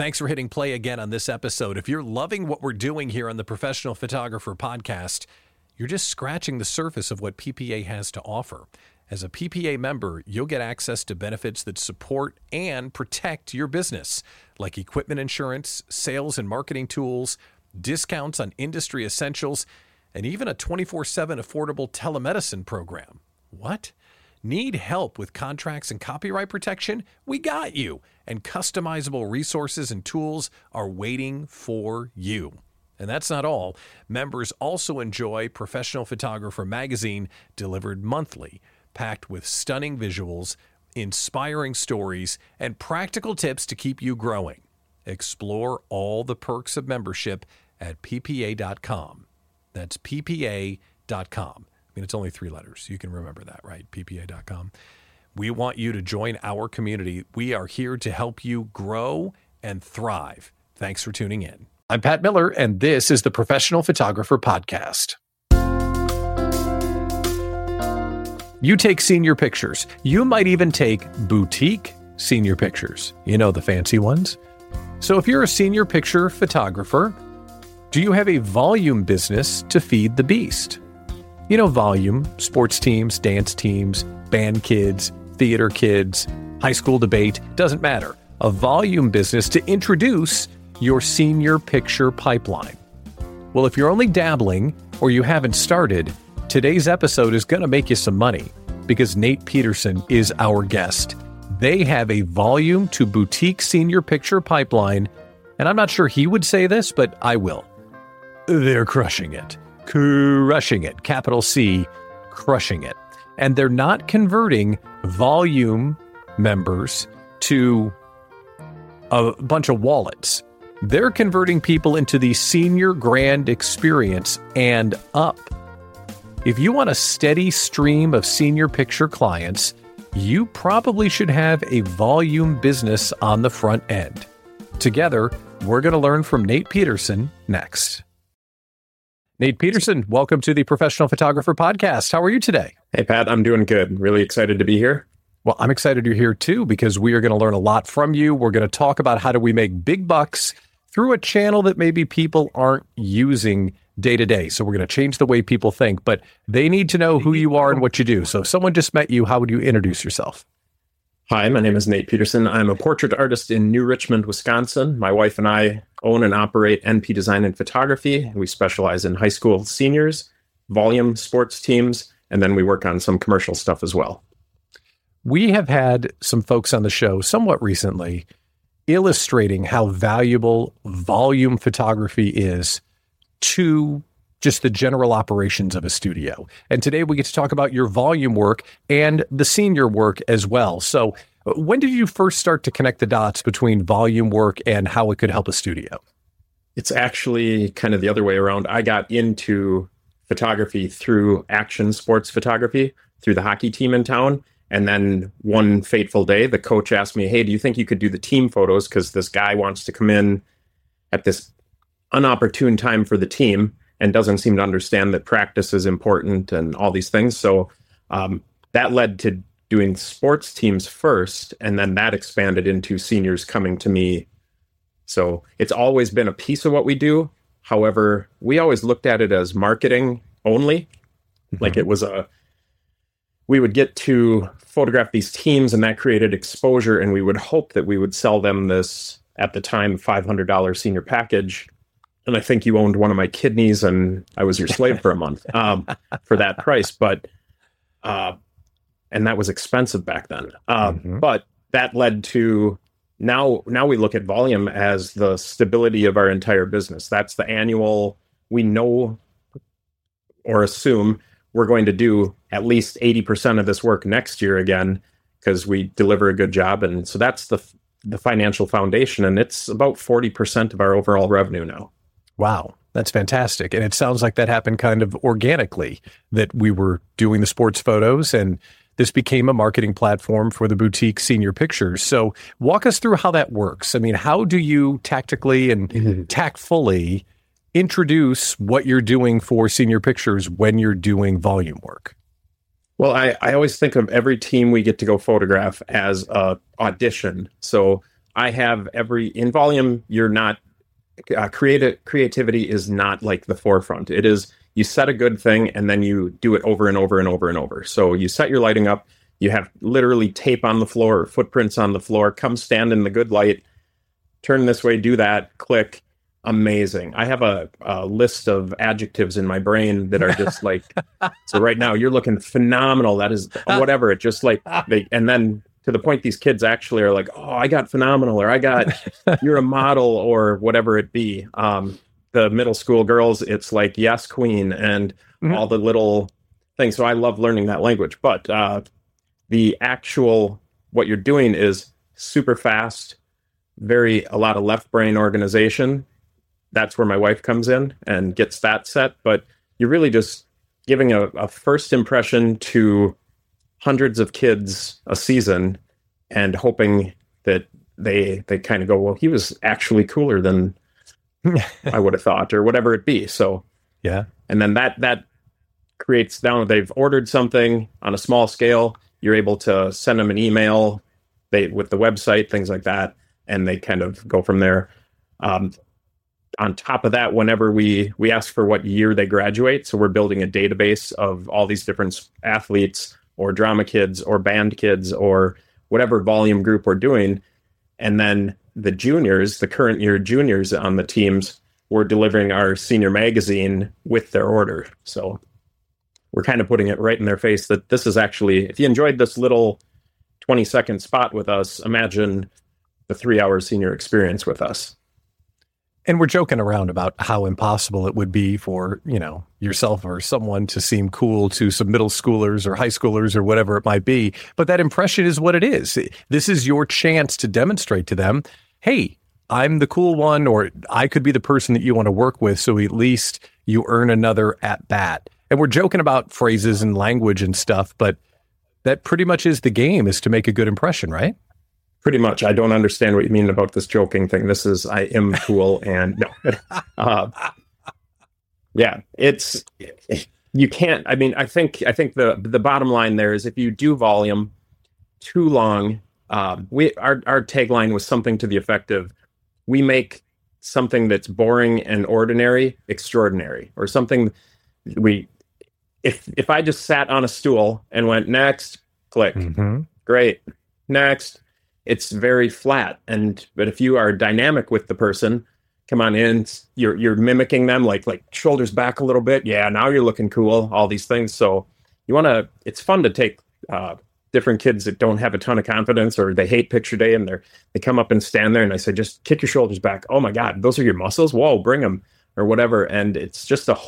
Thanks for hitting play again on this episode. If you're loving what we're doing here on the Professional Photographer Podcast, you're just scratching the surface of what PPA has to offer. As a PPA member, you'll get access to benefits that support and protect your business, like equipment insurance, sales and marketing tools, discounts on industry essentials, and even a 24/7 affordable telemedicine program. What? Need help with contracts and copyright protection? We got you. And customizable resources and tools are waiting for you. And that's not all. Members also enjoy Professional Photographer Magazine, delivered monthly, packed with stunning visuals, inspiring stories, and practical tips to keep you growing. Explore all the perks of membership at ppa.com. That's ppa.com. I mean, it's only 3 letters. You can remember that, right? ppa.com. We want you to join our community. We are here to help you grow and thrive. Thanks for tuning in. I'm Pat Miller, and this is the Professional Photographer Podcast. You take senior pictures. You might even take boutique senior pictures. You know, the fancy ones. So if you're a senior picture photographer, do you have a volume business to feed the beast? You know, volume, sports teams, dance teams, band kids, theater kids, high school debate, doesn't matter. A volume business to introduce your senior picture pipeline. Well, if you're only dabbling or you haven't started, today's episode is going to make you some money because Nate Peterson is our guest. They have a volume to boutique senior picture pipeline, and I'm not sure he would say this, but I will. They're crushing it. Crushing it. Capital C, crushing it. And they're not converting volume members to a bunch of wallets. They're converting people into the senior grand experience and up. If you want a steady stream of senior picture clients, you probably should have a volume business on the front end. Together, we're going to learn from Nate Peterson next. Nate Peterson, welcome to the Professional Photographer Podcast. How are you today? Hey, Pat, I'm doing good. Really excited to be here. Well, I'm excited you're here too, because we are going to learn a lot from you. We're going to talk about how do we make big bucks through a channel that maybe people aren't using day to day. So we're going to change the way people think, but they need to know who you are and what you do. So if someone just met you, how would you introduce yourself? Hi, my name is Nate Peterson. I'm a portrait artist in New Richmond, Wisconsin. My wife and I own and operate NP Design and Photography. We specialize in high school seniors, volume sports teams, and then we work on some commercial stuff as well. We have had some folks on the show somewhat recently illustrating how valuable volume photography is to just the general operations of a studio. And today we get to talk about your volume work and the senior work as well. So when did you first start to connect the dots between volume work and how it could help a studio? It's actually kind of the other way around. I got into photography through action sports photography, through the hockey team in town. And then one fateful day, the coach asked me, hey, do you think you could do the team photos? Because this guy wants to come in at this unopportune time for the team and doesn't seem to understand that practice is important and all these things. So that led to doing sports teams first, and then that expanded into seniors coming to me. So it's always been a piece of what we do. However, we always looked at it as marketing only. Mm-hmm. Like it was we would get to photograph these teams and that created exposure, and we would hope that we would sell them this, at the time, $500 senior package. And I think you owned one of my kidneys and I was your slave for a month for that price. But, and that was expensive back then. But that led to now we look at volume as the stability of our entire business. That's the annual, we know or assume we're going to do at least 80% of this work next year again, because we deliver a good job. And so that's the financial foundation. And it's about 40% of our overall revenue now. Wow, that's fantastic. And it sounds like that happened kind of organically, that we were doing the sports photos and this became a marketing platform for the boutique senior pictures. So walk us through how that works. I mean, how do you tactically and tactfully introduce what you're doing for senior pictures when you're doing volume work? Well, I always think of every team we get to go photograph as a audition. So I have in volume, you're not, creativity is not like the forefront. It is, you set a good thing and then you do it over and over and over and over. So you set your lighting up, you have literally tape on the floor, footprints on the floor, come stand in the good light, turn this way, do that, click. Amazing. I have a list of adjectives in my brain that are just like, so right now you're looking phenomenal. That is whatever. It just like, and then to the point these kids actually are like, oh, I got phenomenal, or I got, you're a model, or whatever it be. The middle school girls, it's like, yes, queen, and all the little things. So I love learning that language. But the actual, what you're doing is super fast, a lot of left brain organization. That's where my wife comes in and gets that set. But you're really just giving a first impression to hundreds of kids a season and hoping that they kind of go, well, he was actually cooler than I would have thought, or whatever it be. So, yeah. And then that creates, now they've ordered something on a small scale. You're able to send them an email with the website, things like that. And they kind of go from there. On top of that, whenever we ask for what year they graduate, so we're building a database of all these different athletes or drama kids or band kids or whatever volume group we're doing. And then the juniors, the current year juniors on the teams, we're delivering our senior magazine with their order. So we're kind of putting it right in their face that this is actually, if you enjoyed this little 20-second spot with us, imagine the 3-hour senior experience with us. And we're joking around about how impossible it would be for, yourself or someone to seem cool to some middle schoolers or high schoolers or whatever it might be. But that impression is what it is. This is your chance to demonstrate to them, hey, I'm the cool one, or I could be the person that you want to work with. So at least you earn another at bat. And we're joking about phrases and language and stuff, but that pretty much is the game, is to make a good impression, right? Pretty much. I don't understand what you mean about this joking thing. This is, I am cool. And no, yeah, you can't, I think the bottom line there is if you do volume too long, our tagline was something to the effect of, we make something that's boring and ordinary extraordinary, or something if I just sat on a stool and went next, click, great, next, it's very flat. But if you are dynamic with the person, come on in, you're mimicking them, like shoulders back a little bit. Yeah, now you're looking cool, all these things. So it's fun to take different kids that don't have a ton of confidence, or they hate picture day, and they come up and stand there and I say, just kick your shoulders back. Oh my God, those are your muscles. Whoa, bring them, or whatever. And it's just a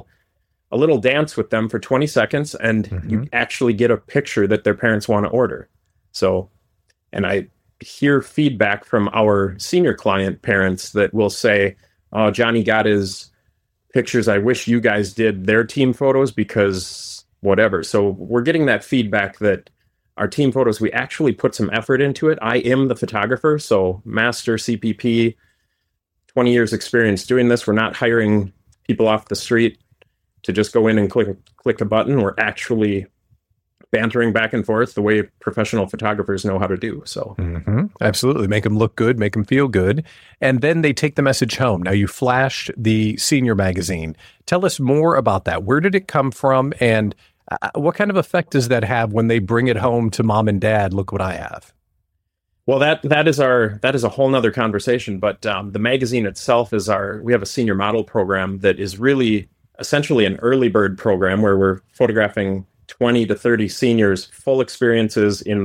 little dance with them for 20 seconds. And you actually get a picture that their parents want to order. So, and I hear feedback from our senior client parents that will say, oh, Johnny got his pictures. I wish you guys did their team photos because whatever. So we're getting that feedback that our team photos, we actually put some effort into it. I am the photographer. So master CPP, 20 years experience doing this. We're not hiring people off the street to just go in and click a button. We're actually bantering back and forth the way professional photographers know how to do. So absolutely. Make them look good, make them feel good. And then they take the message home. Now, you flashed the senior magazine. Tell us more about that. Where did it come from? And what kind of effect does that have when they bring it home to mom and dad? Look what I have. Well, that is a whole nother conversation. But the magazine itself we have a senior model program that is really essentially an early bird program where we're photographing 20 to 30 seniors, full experiences I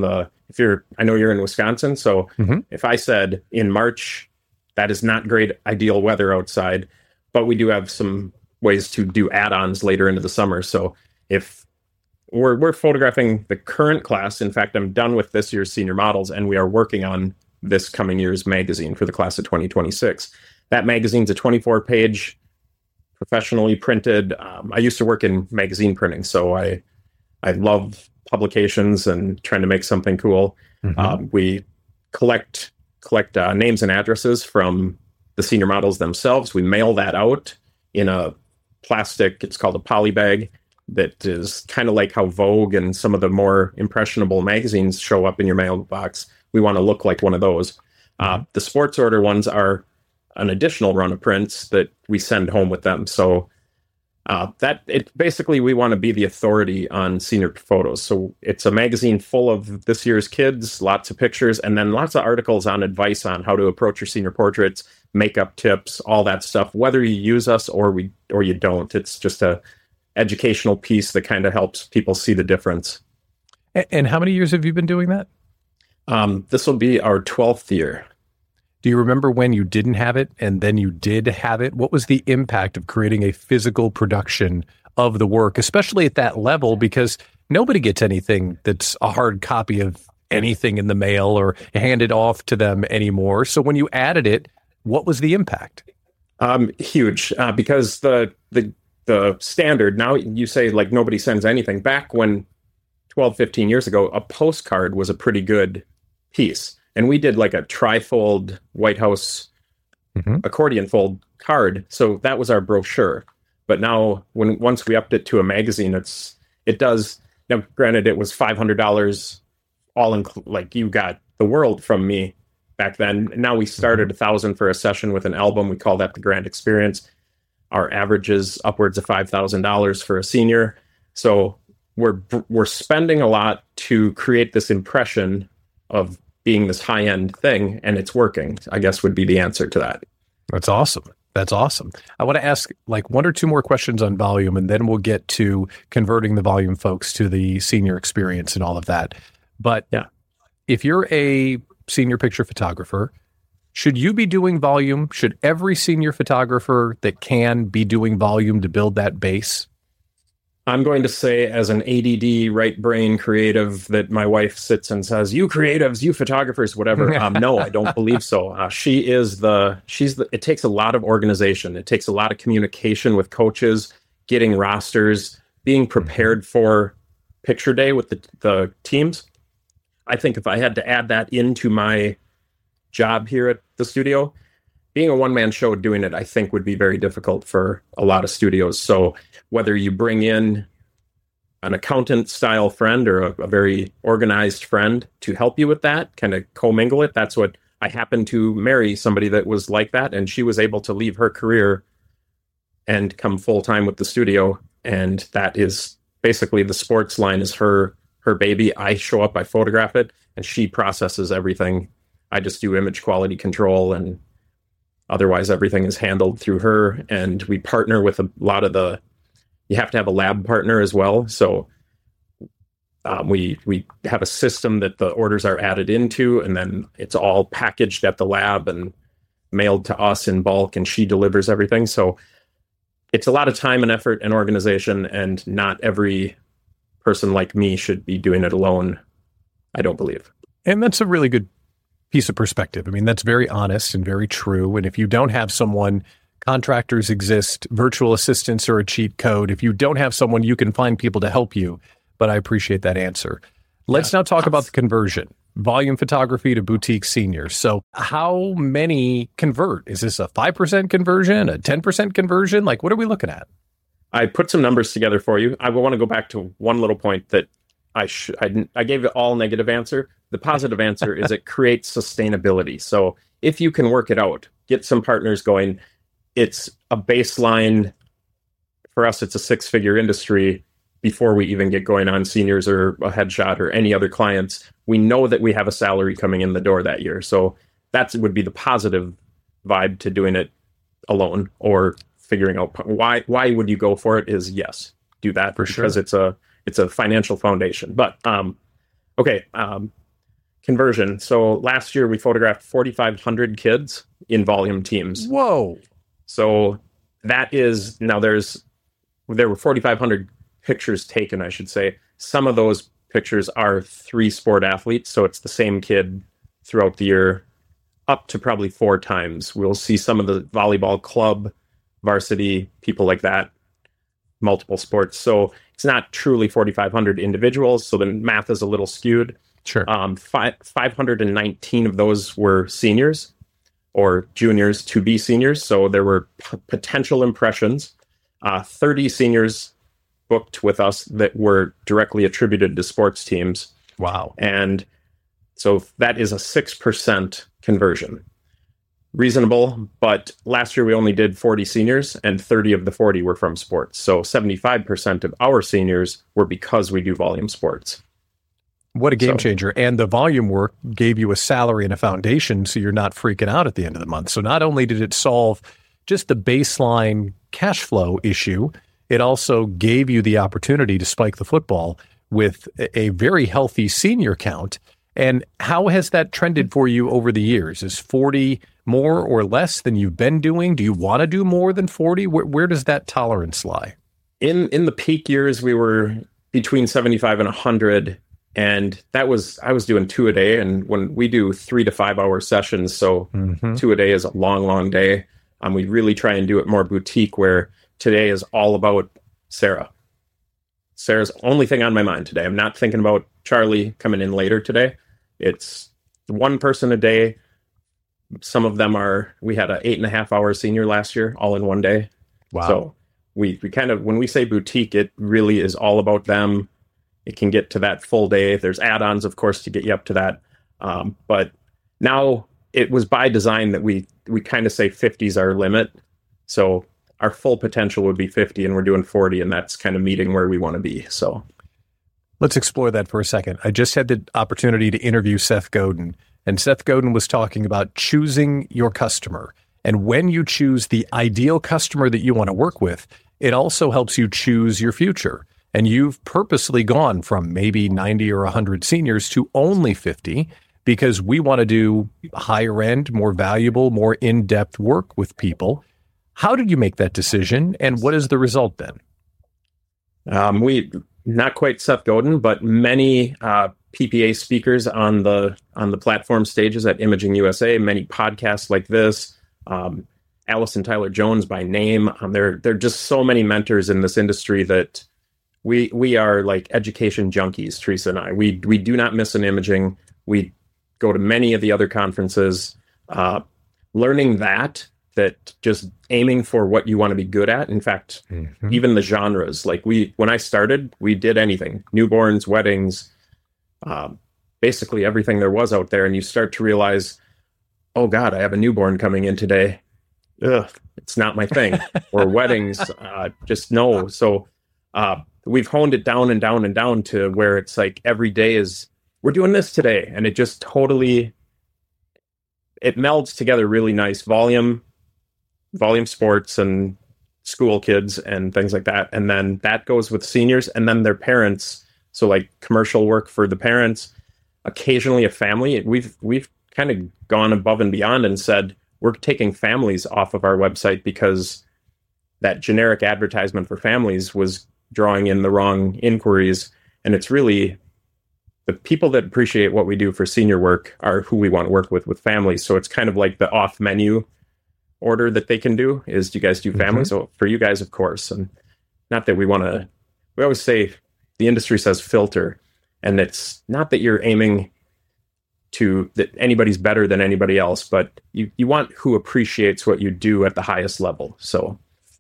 know you're in Wisconsin. So if I said in March, that is not great, ideal weather outside, but we do have some ways to do add-ons later into the summer. So if we're photographing the current class, in fact, I'm done with this year's senior models, and we are working on this coming year's magazine for the class of 2026. That magazine's a 24-page, professionally printed. I used to work in magazine printing, so I love publications and trying to make something cool. We collect names and addresses from the senior models themselves. We mail that out in a plastic, it's called a poly bag, that is kind of like how Vogue and some of the more impressionable magazines show up in your mailbox. We want to look like one of those. The sports order ones are an additional run of prints that we send home with them. So basically we want to be the authority on senior photos. So it's a magazine full of this year's kids, lots of pictures, and then lots of articles on advice on how to approach your senior portraits, makeup tips, all that stuff, whether you use us or you don't. It's just a educational piece that kind of helps people see the difference. And how many years have you been doing that? This will be our 12th year. Do you remember when you didn't have it and then you did have it? What was the impact of creating a physical production of the work, especially at that level? Because nobody gets anything that's a hard copy of anything in the mail or handed off to them anymore. So when you added it, what was the impact? Huge, because the standard, now you say like nobody sends anything. Back when 12, 15 years ago, a postcard was a pretty good piece. And we did like a trifold White House accordion fold card. So that was our brochure. But now once we upped it to a magazine, it does. Now, granted, it was $500 like you got the world from me back then. Now we started $1,000 for a session with an album. We call that the Grand Experience. Our average is upwards of $5,000 for a senior. So we're spending a lot to create this impression of being this high-end thing, and it's working, I guess would be the answer to that. That's awesome. That's awesome. I want to ask like one or two more questions on volume, and then we'll get to converting the volume folks to the senior experience and all of that. But yeah, if you're a senior picture photographer, should you be doing volume? Should every senior photographer that can be doing volume to build that base? I'm going to say, as an ADD right brain creative that my wife sits and says, you creatives, you photographers, whatever. No, I don't believe so. It takes a lot of organization. It takes a lot of communication with coaches, getting rosters, being prepared for picture day with the teams. I think if I had to add that into my job here at the studio, being a one-man show doing it, I think would be very difficult for a lot of studios. So whether you bring in an accountant style friend or a very organized friend to help you with that, kind of commingle it. That's what I happened to marry, somebody that was like that. And she was able to leave her career and come full time with the studio. And that is basically the sports line is her baby. I show up, I photograph it, and she processes everything. I just do image quality control, and otherwise everything is handled through her. And we partner with a lot of you have to have a lab partner as well. So we have a system that the orders are added into, and then it's all packaged at the lab and mailed to us in bulk, and she delivers everything. So it's a lot of time and effort and organization, and not every person like me should be doing it alone, I don't believe. And that's a really good piece of perspective. I mean, that's very honest and very true. And if you don't have someone, contractors exist, virtual assistants are a cheat code. If you don't have someone, you can find people to help you. But I appreciate that answer. Let's now talk about the conversion. Volume photography to boutique seniors. So how many convert? Is this a 5% conversion, a 10% conversion? Like, what are we looking at? I put some numbers together for you. I want to go back to one little point that I gave it all negative answer. The positive answer is it creates sustainability. So if you can work it out, get some partners going, it's a baseline. For us, it's a 6-figure industry before we even get going on seniors or a headshot or any other clients. We know that we have a salary coming in the door that year. So that would be the positive vibe to doing it alone, or figuring out why would you go for it is yes, do that for sure. Because it's a financial foundation. But conversion. So last year we photographed 4,500 kids in volume teams. Whoa. So that is, now there were 4,500 pictures taken, I should say. Some of those pictures are 3 sport athletes. So it's the same kid throughout the year, up to probably 4 times. We'll see some of the volleyball club, varsity, people like that, multiple sports. So it's not truly 4,500 individuals. So the math is a little skewed. Sure. 519 of those were seniors or juniors to be seniors. So there were potential impressions. 30 seniors booked with us that were directly attributed to sports teams. Wow. And So that is a 6% conversion. Reasonable, but last year we only did 40 seniors and 30 of the 40 were from sports. So 75% of our seniors were because we do volume sports. What a game changer. And the volume work gave you a salary and a foundation, so you're not freaking out at the end of the month. So not only did it solve just the baseline cash flow issue, it also gave you the opportunity to spike the football with a very healthy senior count. And how has that trended for you over the years? Is 40 more or less than you've been doing? Do you want to do more than 40? Where does that tolerance lie? In the peak years, we were between 75 and 100. And I was doing 2 a day. And when we do 3 to 5 hour sessions, so 2 a day is a long, long day. We really try and do it more boutique, where today is all about Sarah. Sarah's the only thing on my mind today. I'm not thinking about Charlie coming in later today. It's one person a day. Some of them we had an 8.5 hour senior last year, all in one day. Wow. So we kind of, when we say boutique, it really is all about them. It can get to that full day. There's add-ons, of course, to get you up to that. But now it was by design that we kind of say 50 is our limit. So our full potential would be 50 and we're doing 40, and that's kind of meeting where we want to be. So let's explore that for a second. I just had the opportunity to interview Seth Godin, and Seth Godin was talking about choosing your customer. And when you choose the ideal customer that you want to work with, it also helps you choose your future. And you've purposely gone from maybe 90 or 100 seniors to only 50 because we want to do higher end, more valuable, more in-depth work with people. How did you make that decision, and what is the result then? We not quite Seth Godin, but many PPA speakers on the platform stages at Imaging USA, many podcasts like this. Allison Tyler Jones by name. There are just so many mentors in this industry that we are like education junkies, Teresa and I. We do not miss an imaging. We go to many of the other conferences, learning that just aiming for what you want to be good at. In fact, even the genres, like when I started, we did anything, newborns, weddings, basically everything there was out there. And you start to realize, oh God, I have a newborn coming in today. Ugh, it's not my thing. Or weddings, just no. So we've honed it down and down and down to where it's like every day is, we're doing this today. And it just totally, it melds together really nice. Volume sports and school kids and things like that. And then that goes with seniors and then their parents. So like commercial work for the parents, occasionally a family. We've kind of gone above and beyond and said, we're taking families off of our website because that generic advertisement for families was drawing in the wrong inquiries. And it's really the people that appreciate what we do for senior work are who we want to work with families. So it's kind of like the off menu order that they can do is, do you guys do family? So for you guys, of course, and not that we always say the industry says filter, and it's not that you're aiming to that anybody's better than anybody else, but you want who appreciates what you do at the highest level. So,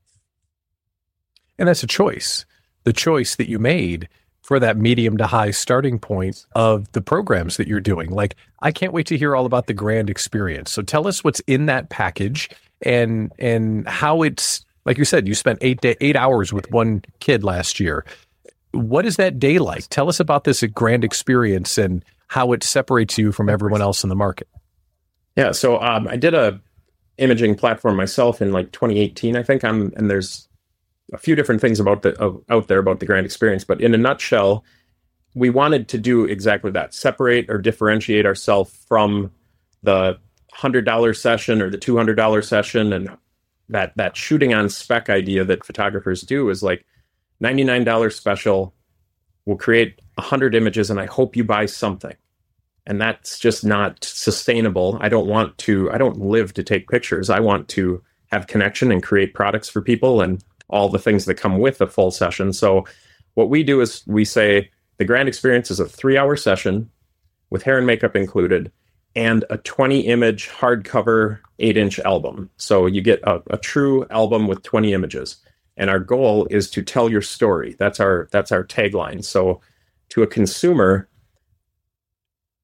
and that's a choice, the choice that you made for that medium to high starting point of the programs that you're doing. Like, I can't wait to hear all about the Grand Experience. So tell us what's in that package and how it's, like you said, you spent 8 hours with one kid last year. What is that day like? Tell us about this Grand Experience and how it separates you from everyone else in the market. Yeah. So I did a imaging platform myself in like 2018, I think. And there's a few different things out there about the Grand Experience, but in a nutshell, we wanted to do exactly that: separate or differentiate ourselves from the $100 session or the $200 session, and that shooting on spec idea that photographers do is like $99 special. We'll create 100 images, and I hope you buy something. And that's just not sustainable. I don't live to take pictures. I want to have connection and create products for people and all the things that come with a full session. So what we do is we say the Grand Experience is a 3-hour session with hair and makeup included and a 20-image hardcover 8-inch album. So you get a true album with 20 images. And our goal is to tell your story. That's our tagline. So to a consumer,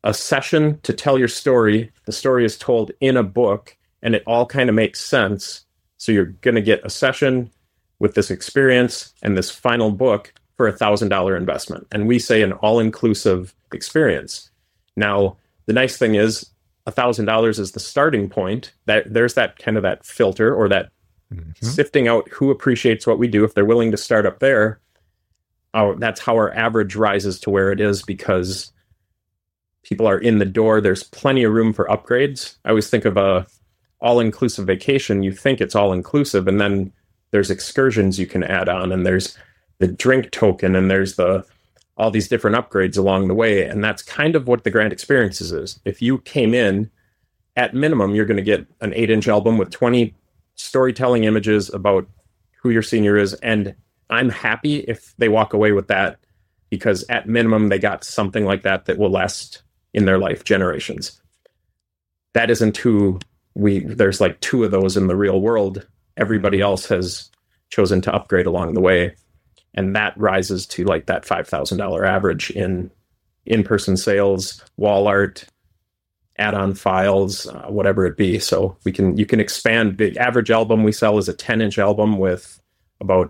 a session to tell your story. The story is told in a book, and it all kind of makes sense. So you're going to get a session with this experience and this final book for $1,000 investment. And we say an all-inclusive experience. Now, the nice thing is $1,000 is the starting point. That there's that kind of that filter, or that sifting out who appreciates what we do. If they're willing to start up there, that's how our average rises to where it is, because people are in the door. There's plenty of room for upgrades. I always think of a all-inclusive vacation. You think it's all-inclusive, and then there's excursions you can add on, and there's the drink token, and there's all these different upgrades along the way. And that's kind of what the Grand Experiences is. If you came in, at minimum, you're going to get an 8-inch album with 20 storytelling images about who your senior is. And I'm happy if they walk away with that, because at minimum, they got something like that will last in their life, generations. That isn't who there's like 2 of those in the real world. Everybody else has chosen to upgrade along the way. And that rises to like that $5,000 average in in-person sales, wall art, add-on files, whatever it be. So you can expand. The average album we sell is a 10-inch album with about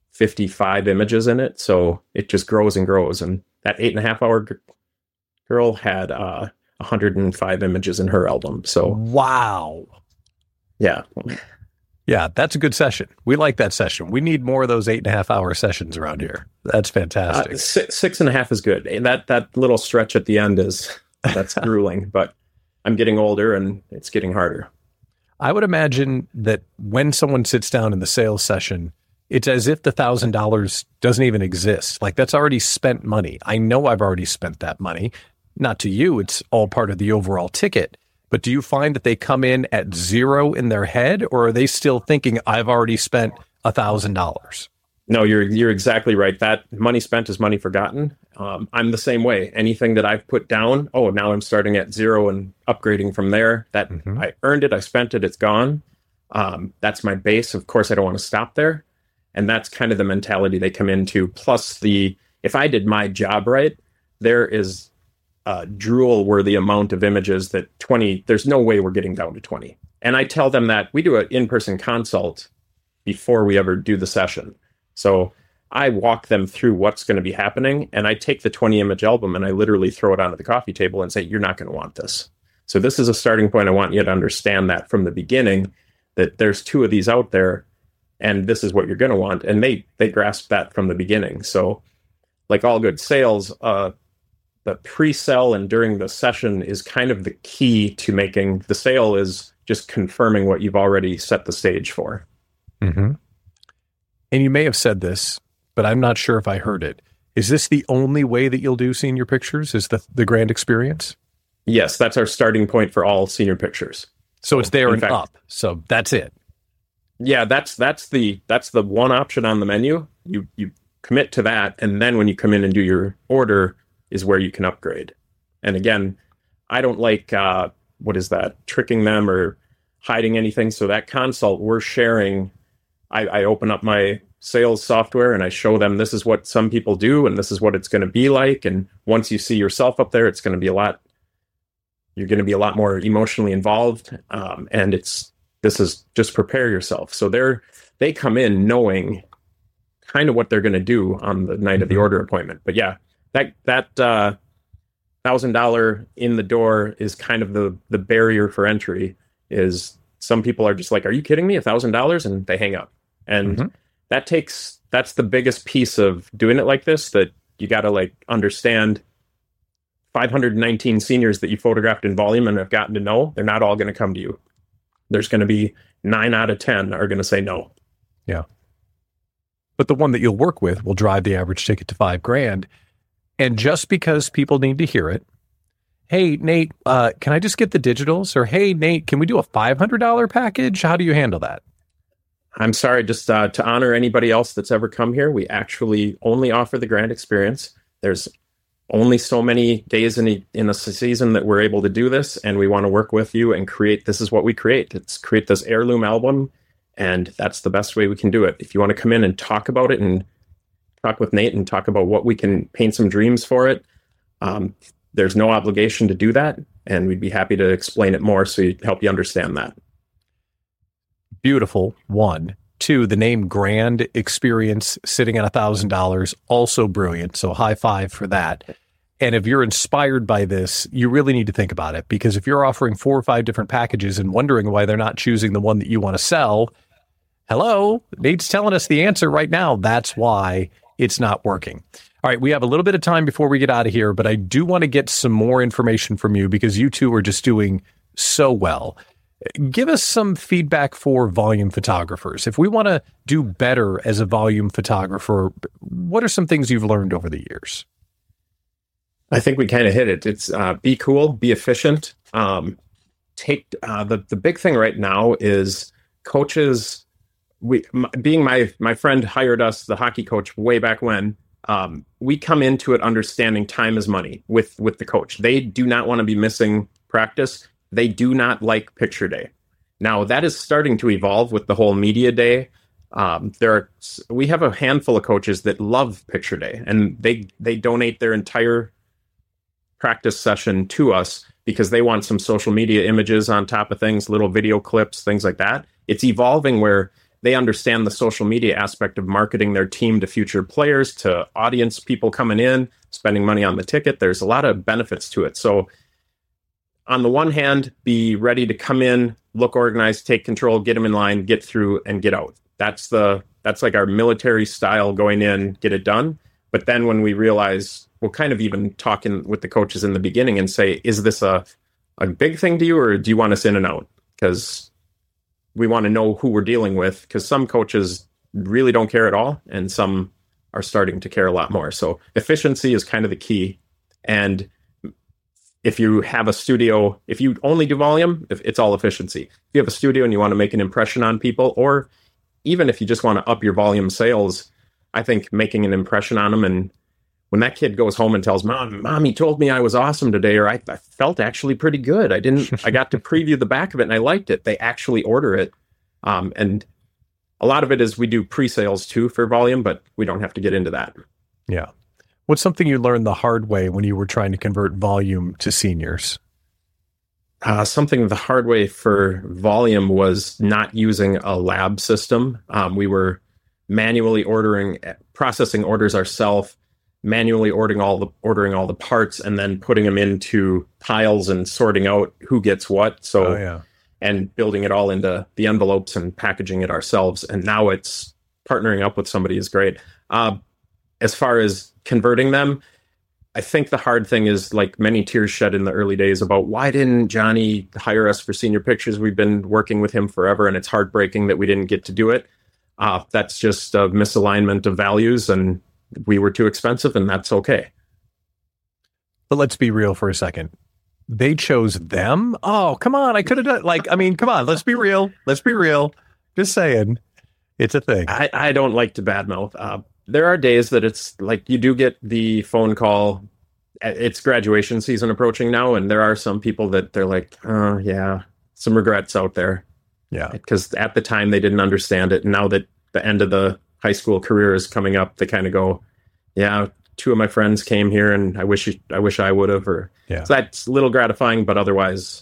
55 images in it. So it just grows and grows. And that 8.5-hour girl had 105 images in her album. So wow. Yeah. Yeah, that's a good session. We like that session. We need more of those 8.5-hour sessions around here. That's fantastic. 6.5 is good. And that little stretch at the end that's grueling, but I'm getting older and it's getting harder. I would imagine that when someone sits down in the sales session, it's as if the $1,000 doesn't even exist. Like, that's already spent money. I know I've already spent that money. Not to you, it's all part of the overall ticket. But do you find that they come in at zero in their head, or are they still thinking, I've already spent $1,000? No, you're exactly right. That money spent is money forgotten. I'm the same way. Anything that I've put down, now I'm starting at zero and upgrading from there. That I earned it, I spent it, it's gone. That's my base. Of course, I don't want to stop there. And that's kind of the mentality they come into. Plus, if I did my job right, there is drool-worthy amount of images that 20, there's no way we're getting down to 20. And I tell them that we do an in-person consult before we ever do the session. So I walk them through what's going to be happening, and I take the 20-image album and I literally throw it onto the coffee table and say, you're not going to want this. So this is a starting point. I want you to understand that from the beginning, that there's 2 of these out there, and this is what you're going to want. And they grasp that from the beginning. So like all good sales, the pre-sell and during the session is kind of the key to making the sale, is just confirming what you've already set the stage for. Mm-hmm. And you may have said this, but I'm not sure if I heard it. Is this the only way that you'll do senior pictures? Is the Grand Experience? Yes, that's our starting point for all senior pictures. So it's there and up. So that's it. Yeah, that's the one option on the menu. You commit to that, and then when you come in and do your order is where you can upgrade. And again, I don't like tricking them or hiding anything. So that consult we're sharing, I open up my sales software and I show them this is what some people do and this is what it's going to be like. And once you see yourself up there, it's going to be you're going to be a lot more emotionally involved. And this is just prepare yourself. So they come in knowing kind of what they're going to do on the night of the order appointment. But yeah, that $1,000 in the door is kind of the barrier for entry. Is some people are just like, are you kidding me? $1,000? And they hang up. And that's the biggest piece of doing it like this, that you got to understand 519 seniors that you photographed in volume and have gotten to know. They're not all going to come to you. There's going to be 9 out of 10 are going to say no. Yeah. But the one that you'll work with will drive the average ticket to $5,000. And just because people need to hear it, hey, Nate, can I just get the digitals? Or, hey, Nate, can we do a $500 package? How do you handle that? I'm sorry, just to honor anybody else that's ever come here, we actually only offer the Grand Experience. There's only so many days in a season that we're able to do this, and we want to work with you and this is what we create. It's create this heirloom album, and that's the best way we can do it. If you want to come in and talk about it and talk with Nate and talk about what we can paint some dreams for it, there's no obligation to do that. And we'd be happy to explain it more so you help you understand that. Beautiful. One. Two, the name Grand Experience sitting at $1,000, also brilliant. So high five for that. And if you're inspired by this, you really need to think about it, because if you're offering 4 or 5 different packages and wondering why they're not choosing the one that you want to sell, hello, Nate's telling us the answer right now. That's why it's not working. All right, we have a little bit of time before we get out of here, but I do want to get some more information from you because you two are just doing so well. Give us some feedback for volume photographers. If we want to do better as a volume photographer, what are some things you've learned over the years? I think we kind of hit it. It's be cool, be efficient. Take the big thing right now is coaches. Being my friend hired us, the hockey coach, way back when. We come into it understanding time is money with the coach. They do not want to be missing practice. They do not like picture day. Now that is starting to evolve with the whole media day. We have a handful of coaches that love picture day, and they donate their entire practice session to us because they want some social media images on top of things, little video clips, things like that. It's evolving where they understand the social media aspect of marketing their team to future players, to audience people coming in, spending money on the ticket. There's a lot of benefits to it. So on the one hand, be ready to come in, look organized, take control, get them in line, get through, and get out. That's like our military style, going in, get it done. But then when we realize, we'll kind of even talk with the coaches in the beginning and say, is this a big thing to you, or do you want us in and out? Because we want to know who we're dealing with, because some coaches really don't care at all, and some are starting to care a lot more. So efficiency is kind of the key. And if you have a studio, if you only do volume, it's all efficiency. If you have a studio and you want to make an impression on people, or even if you just want to up your volume sales, I think making an impression on them, and when that kid goes home and tells Mommy told me I was awesome today, or I felt actually pretty good. I got to preview the back of it and I liked it. They actually order it. And a lot of it is we do pre-sales too for volume, but we don't have to get into that. Yeah. What's something you learned the hard way when you were trying to convert volume to seniors? Something the hard way for volume was not using a lab system. We were manually processing orders ourselves, manually ordering all the parts, and then putting them into piles and sorting out who gets what. So, and building it all into the envelopes and packaging it ourselves. And now it's partnering up with somebody is great. As far as converting them, I think the hard thing is, like, many tears shed in the early days about why didn't Johnny hire us for senior pictures? We've been working with him forever, and it's heartbreaking that we didn't get to do it. That's just a misalignment of values, and we were too expensive, and that's okay. But let's be real for a second. They chose them? Oh, come on. I could have done, come on. Let's be real. Just saying. It's a thing. I don't like to badmouth. There are days that it's like you do get the phone call. It's graduation season approaching now, and there are some people that they're like, oh, yeah, some regrets out there. Yeah. Because at the time they didn't understand it. And now that the end of the high school career is coming up, they kind of go, yeah, 2 of my friends came here and I wish I would have. So that's a little gratifying, but otherwise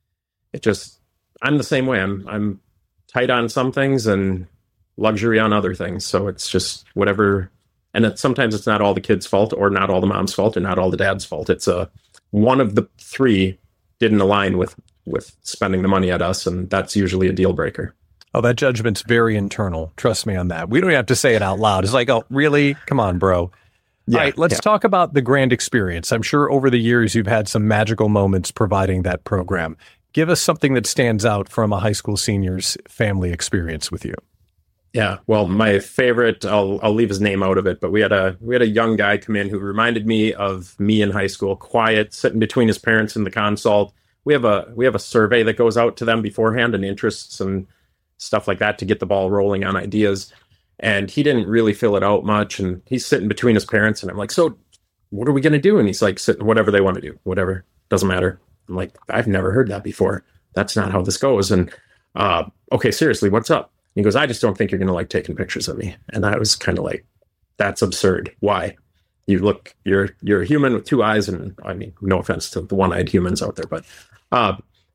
I'm the same way. I'm tight on some things and luxury on other things. So it's just whatever. And sometimes it's not all the kid's fault, or not all the mom's fault, or not all the dad's fault. It's one of the 3 didn't align with spending the money at us, and that's usually a deal breaker. Oh, that judgment's very internal. Trust me on that. We don't have to say it out loud. It's like, oh, really? Come on, bro. Yeah, all right, let's talk about the Grand Experience. I'm sure over the years you've had some magical moments providing that program. Give us something that stands out from a high school senior's family experience with you. Yeah, well, my favorite, I'll leave his name out of it, but we had a young guy come in who reminded me of me in high school, quiet, sitting between his parents in the console. We have a survey that goes out to them beforehand, and interests and stuff like that to get the ball rolling on ideas. And he didn't really fill it out much, and he's sitting between his parents, and I'm like, so what are we going to do? And he's like, whatever they want to do, whatever, doesn't matter. I'm like, I've never heard that before. That's not how this goes. And okay, seriously, what's up? He goes, I just don't think you're going to like taking pictures of me. And I was kind of like, that's absurd. Why? you're a human with two eyes, and I mean, no offense to the one-eyed humans out there, but uh,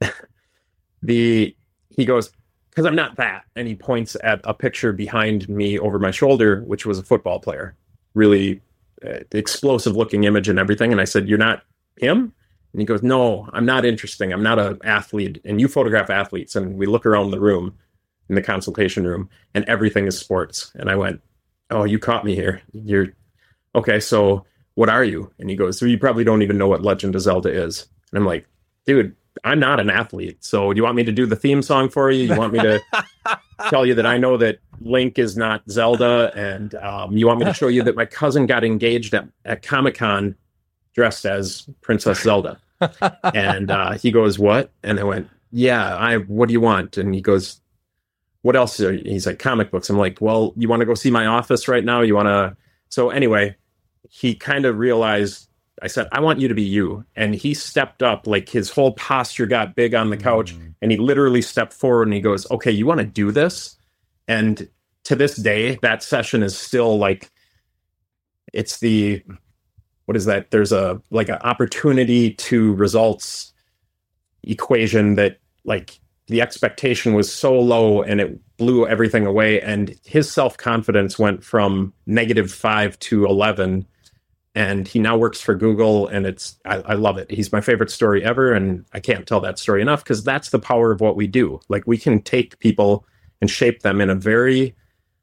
he goes, because I'm not that, and he points at a picture behind me over my shoulder, which was a football player, really explosive looking image and everything. And I said, "You're not him?" And he goes, "No, I'm not interesting. I'm not an athlete. And you photograph athletes." And we look around the room, in the consultation room, and everything is sports. And I went, "Oh, you caught me here. You're okay. So what are you?" And he goes, "So you probably don't even know what Legend of Zelda is." And I'm like, "Dude, I'm not an athlete. So do you want me to do the theme song for you? You want me to tell you that I know that Link is not Zelda? And you want me to show you that my cousin got engaged at Comic-Con dressed as Princess Zelda?" And he goes, "What?" And I went, "Yeah, what do you want?" And he goes, "What else?" He's like, "Comic books." I'm like, "Well, you want to go see my office right now? You want to?" So anyway, he kind of realized, I said, "I want you to be you." And he stepped up, like his whole posture got big on the couch, and he literally stepped forward and he goes, "Okay, you want to do this?" And to this day, that session is still like, it's what is that? There's an opportunity to results equation that, like, the expectation was so low and it blew everything away. And his self-confidence went from -5 to 11. And he now works for Google, and I love it. He's my favorite story ever. And I can't tell that story enough, because that's the power of what we do. Like, we can take people and shape them in a very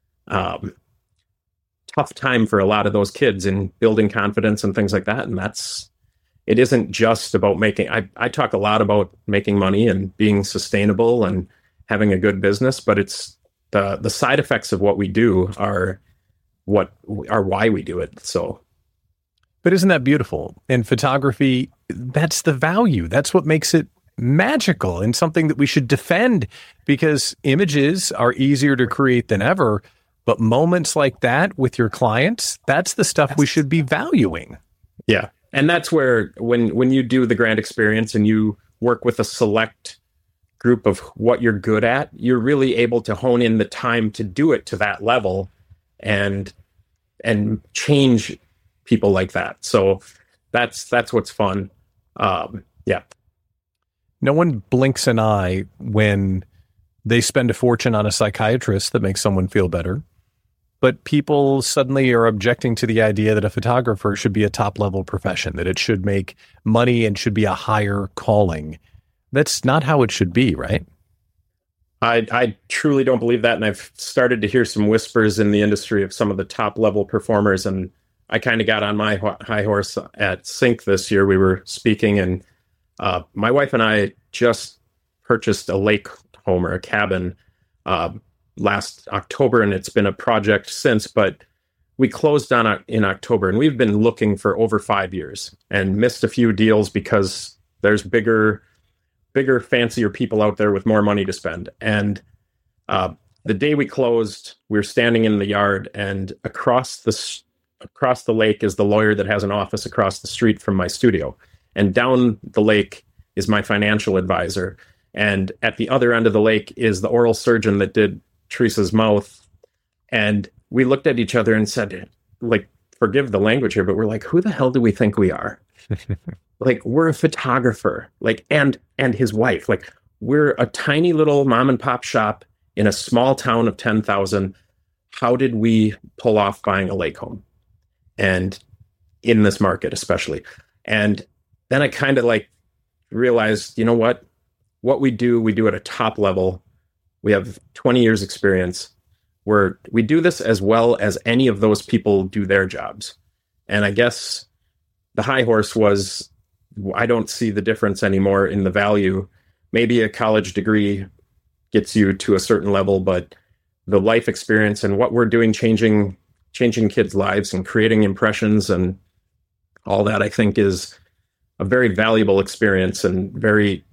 tough time for a lot of those kids in building confidence and things like that. And it isn't just about making, I talk a lot about making money and being sustainable and having a good business, but it's the side effects of what we do are why we do it. So. But isn't that beautiful? In photography, that's the value. That's what makes it magical and something that we should defend, because images are easier to create than ever. But moments like that with your clients, that's the stuff we should be valuing. Yeah. And that's where when you do the grand experience and you work with a select group of what you're good at, you're really able to hone in the time to do it to that level and change people like that. So that's what's fun. Yeah. No one blinks an eye when they spend a fortune on a psychiatrist that makes someone feel better. But people suddenly are objecting to the idea that a photographer should be a top-level profession, that it should make money and should be a higher calling. That's not how it should be, right? I truly don't believe that. And I've started to hear some whispers in the industry of some of the top-level performers. And I kind of got on my high horse at Sync this year. We were speaking, and my wife and I just purchased a lake home, or a cabin, last October, and it's been a project since, but we closed on it in October, and we've been looking for over 5 years and missed a few deals because there's bigger, fancier people out there with more money to spend. And the day we closed, we were standing in the yard, and across the lake is the lawyer that has an office across the street from my studio, and down the lake is my financial advisor, and at the other end of the lake is the oral surgeon that did Teresa's mouth. And we looked at each other and said, like, forgive the language here, but we're like, who the hell do we think we are? Like, we're a photographer, like, and his wife, like, we're a tiny little mom and pop shop in a small town of 10,000. How did we pull off buying a lake home? And in this market, especially. And then I kind of like realized, you know what we do at a top level. We have 20 years experience, where we do this as well as any of those people do their jobs. And I guess the high horse was, I don't see the difference anymore in the value. Maybe a college degree gets you to a certain level, but the life experience and what we're doing, changing kids' lives and creating impressions and all that, I think is a very valuable experience, and very,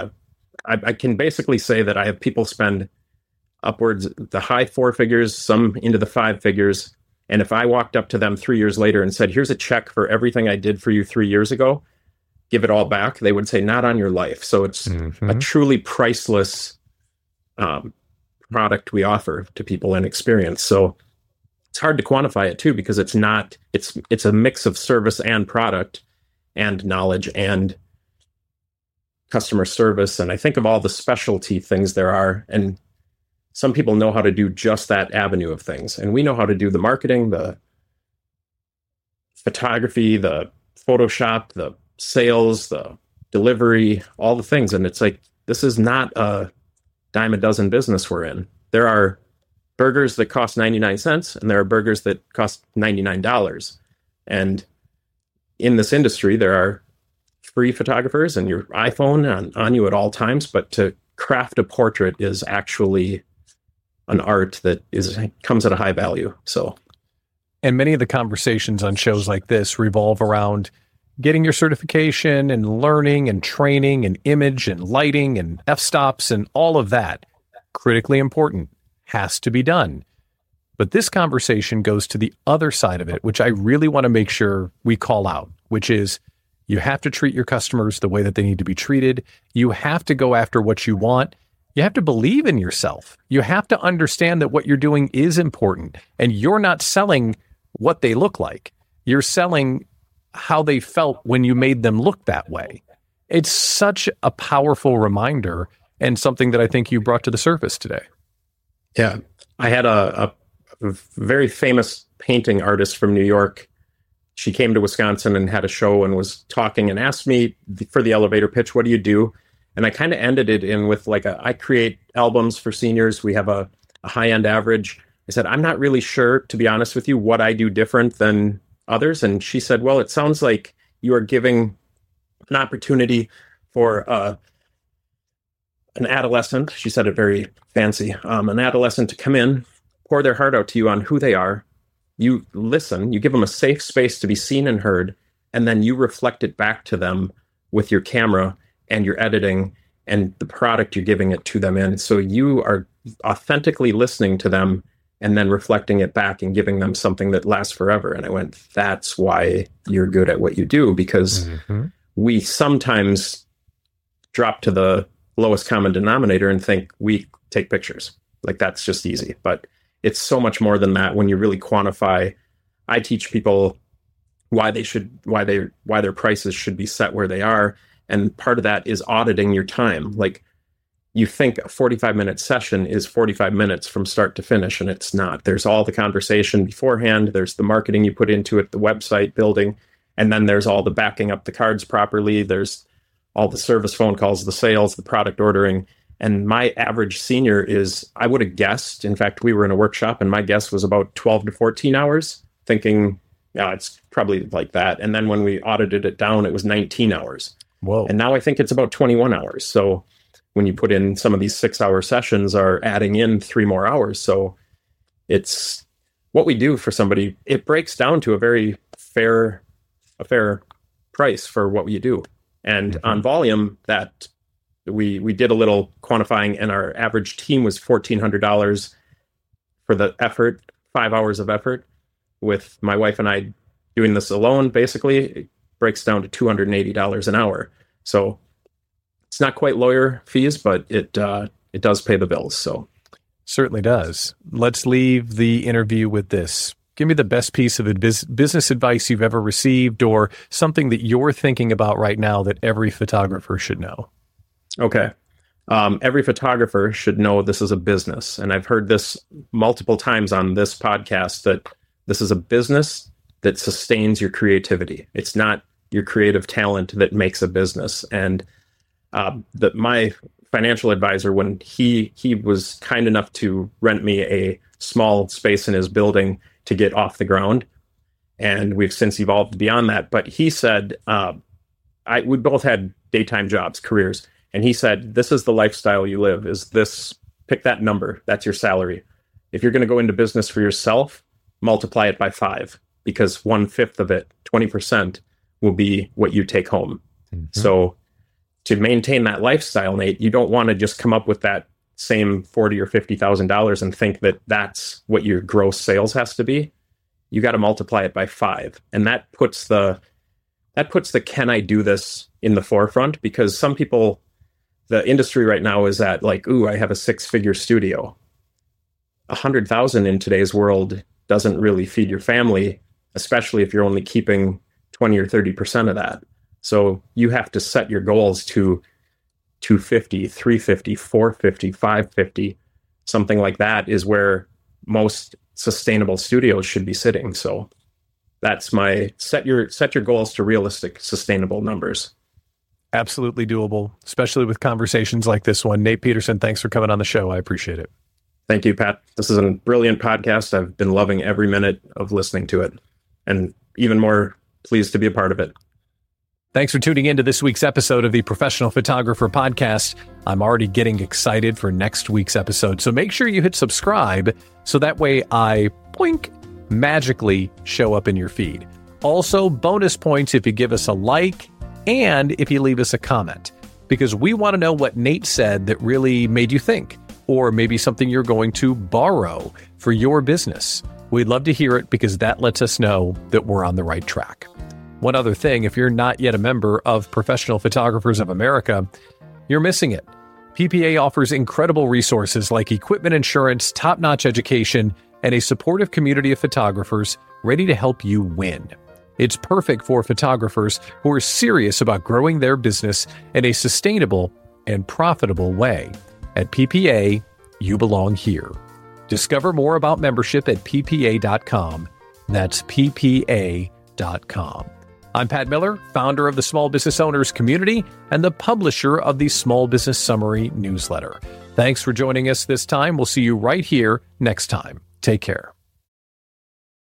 I can basically say that I have people spend upwards the high 4 figures, some into the 5 figures. And if I walked up to them 3 years later and said, here's a check for everything I did for you 3 years ago, give it all back, they would say, not on your life. So it's a truly priceless product we offer to people and experience. So it's hard to quantify it too, because it's a mix of service and product and knowledge and customer service. And I think of all the specialty things there are, and some people know how to do just that avenue of things. And we know how to do the marketing, the photography, the Photoshop, the sales, the delivery, all the things. And it's like, this is not a dime a dozen business we're in. There are burgers that cost 99 cents and there are burgers that cost $99. And in this industry, there are free photographers and your iPhone on you at all times. But to craft a portrait is actually an art that comes at a high value. So, and many of the conversations on shows like this revolve around getting your certification and learning and training and image and lighting and f-stops and all of that. Critically important, has to be done. But this conversation goes to the other side of it, which I really want to make sure we call out, which is you have to treat your customers the way that they need to be treated. You have to go after what you want. You have to believe in yourself. You have to understand that what you're doing is important, and you're not selling what they look like. You're selling how they felt when you made them look that way. It's such a powerful reminder and something that I think you brought to the surface today. Yeah. I had a very famous painting artist from New York. She came to Wisconsin and had a show and was talking and asked me for the elevator pitch, what do you do? And I kind of ended it in with I create albums for seniors. We have a high-end average. I said, I'm not really sure, to be honest with you, what I do different than others. And she said, well, it sounds like you are giving an opportunity for an adolescent, she said it very fancy, an adolescent to come in, pour their heart out to you on who they are. You listen, you give them a safe space to be seen and heard, and then you reflect it back to them with your camera and your editing and the product you're giving it to them in. So you are authentically listening to them and then reflecting it back and giving them something that lasts forever. And I went, that's why you're good at what you do, because we sometimes drop to the lowest common denominator and think we take pictures. Like, that's just easy. But it's so much more than that when you really quantify. I teach people why their prices should be set where they are. And part of that is auditing your time. Like, you think a 45-minute session is 45 minutes from start to finish, and it's not. There's all the conversation beforehand. There's the marketing you put into it, the website building, and then there's all the backing up the cards properly. There's all the service phone calls, the sales, the product ordering. And my average senior is, I would have guessed, in fact, we were in a workshop, and my guess was about 12 to 14 hours, thinking, yeah, it's probably like that. And then when we audited it down, it was 19 hours. Whoa. And now I think it's about 21 hours. So when you put in some of these 6-hour sessions are adding in 3 more hours. So it's what we do for somebody. It breaks down to a very fair price for what you do. And on volume, that we did a little quantifying, and our average team was $1,400 for the effort, 5 hours of effort. With my wife and I doing this alone, basically, it breaks down to $280 an hour. So it's not quite lawyer fees, but it does pay the bills. So certainly does. Let's leave the interview with this. Give me the best piece of business advice you've ever received, or something that you're thinking about right now that every photographer should know. Okay. Every photographer should know this is a business. And I've heard this multiple times on this podcast, that this is a business that sustains your creativity. It's not your creative talent that makes a business. And my financial advisor, when he was kind enough to rent me a small space in his building to get off the ground, and we've since evolved beyond that. But he said, we both had daytime jobs, careers, and he said, this is the lifestyle you live. Is this, pick that number, that's your salary. If you're going to go into business for yourself, multiply it by 5, because 1/5 of it, 20%, will be what you take home. So to maintain that lifestyle, Nate, you don't want to just come up with that same $40,000 or $50,000 and think that that's what your gross sales has to be. You got to multiply it by 5. And that puts the can I do this in the forefront, because some people, the industry right now is at like, ooh, I have a 6-figure studio. 100,000 in today's world doesn't really feed your family, especially if you're only keeping 20 or 30% of that. So you have to set your goals to 250, 350, 450, 550, something like that is where most sustainable studios should be sitting. So that's my set your goals to realistic, sustainable numbers. Absolutely doable, especially with conversations like this one. Nate Peterson, thanks for coming on the show. I appreciate it. Thank you, Pat. This is a brilliant podcast. I've been loving every minute of listening to it, and even more pleased to be a part of it. Thanks for tuning in to this week's episode of the Professional Photographer Podcast. I'm already getting excited for next week's episode, so make sure you hit subscribe so that way I, boink, magically show up in your feed. Also, bonus points if you give us a like and if you leave us a comment, because we want to know what Nate said that really made you think, or maybe something you're going to borrow for your business. We'd love to hear it because that lets us know that we're on the right track. One other thing, if you're not yet a member of Professional Photographers of America, you're missing it. PPA offers incredible resources like equipment insurance, top-notch education, and a supportive community of photographers ready to help you win. It's perfect for photographers who are serious about growing their business in a sustainable and profitable way. At PPA, you belong here. Discover more about membership at ppa.com. That's ppa.com. I'm Pat Miller, founder of the Small Business Owners Community and the publisher of the Small Business Summary newsletter. Thanks for joining us this time. We'll see you right here next time. Take care.